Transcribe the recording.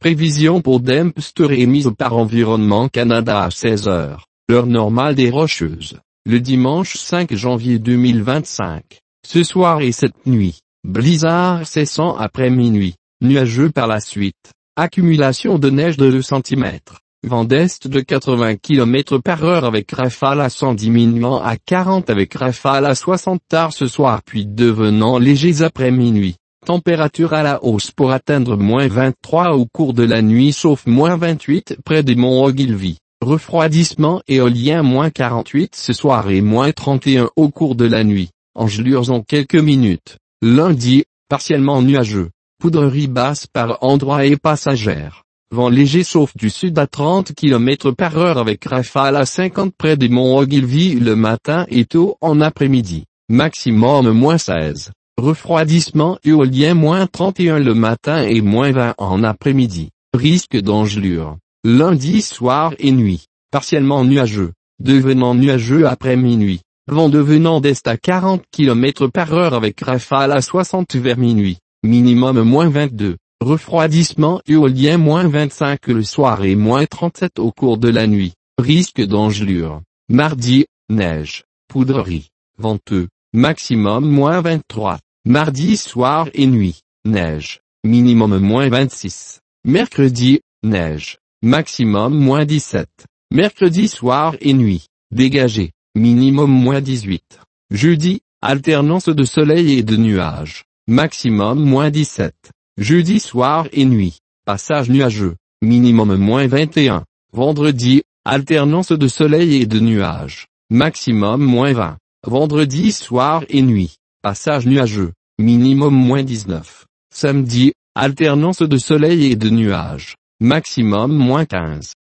Prévision pour Dempster émise par Environnement Canada à 16 heures, l'heure normale des Rocheuses, le dimanche 5 janvier 2025. Ce soir et cette nuit, blizzard cessant après minuit, nuageux par la suite, accumulation de neige de 2 cm, vent d'est de 80 km/h avec rafale à 100 diminuant à 40 avec rafale à 60 tard ce soir puis devenant légers après minuit. Température à la hausse pour atteindre -23 au cours de la nuit sauf -28 près des monts Ogilvy. Refroidissement éolien -48 ce soir et -31 au cours de la nuit. Engelures en quelques minutes. Lundi, partiellement nuageux. Poudrerie basse par endroits et passagère. Vent léger sauf du sud à 30 km/h avec rafale à 50 près des monts Ogilvy le matin et tôt en après-midi. Maximum -16. Refroidissement éolien -31 le matin et -20 en après-midi. Risque d'engelure. Lundi soir et nuit. Partiellement nuageux. Devenant nuageux après minuit. Vent devenant d'est à 40 km/h avec rafale à 60 vers minuit. Minimum -22. Refroidissement éolien -25 le soir et -37 au cours de la nuit. Risque d'engelure. Mardi, neige. Poudrerie. Venteux. Maximum -23. Mardi soir et nuit, neige, minimum -26. Mercredi, neige, maximum -17. Mercredi soir et nuit, dégagé, minimum -18. Jeudi, alternance de soleil et de nuages, maximum -17. Jeudi soir et nuit, passage nuageux, minimum -21. Vendredi, alternance de soleil et de nuages, maximum -20. Vendredi soir et nuit, passage nuageux. Minimum -19. Samedi, alternance de soleil et de nuages. Maximum -15.